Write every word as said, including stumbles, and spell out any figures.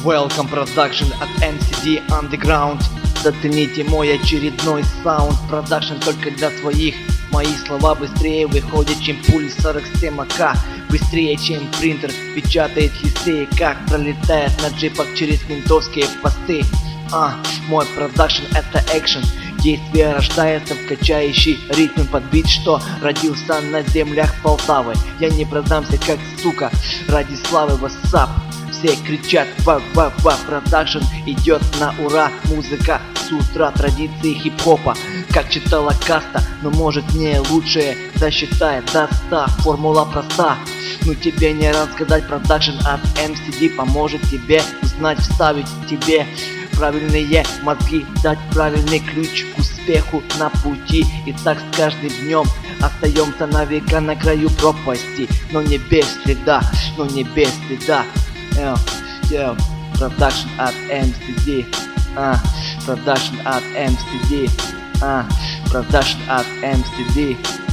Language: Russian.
Welcome Production от эм си ди Underground. Зацените мой очередной саунд. Продакшн только для своих. Мои слова быстрее выходят, чем пули сорок семь а ка. Быстрее, чем принтер печатает листы. Как пролетает на джипах через ментовские посты. А, мой продакшн это экшен. Действие рождается в качающий ритм под бит, что родился на землях Полтавы. Я не продамся как сука ради славы. Вассап. Все кричат ва-ва-ва, продакшн идет на ура. Музыка с утра, традиции хип-хопа, как читала каста, но может не лучшее досчитает до ста. Формула проста, ну тебе не рассказать. Продакшн от эм си ди поможет тебе узнать, вставить тебе правильные мозги, дать правильный ключ к успеху на пути. И так с каждым днем остаемся навека на краю пропасти, но не без следа, но не без следа. Yo, yo, продакшн от эм си ди, а, продакшн от эм си ди, а, продакшн от эм си ди.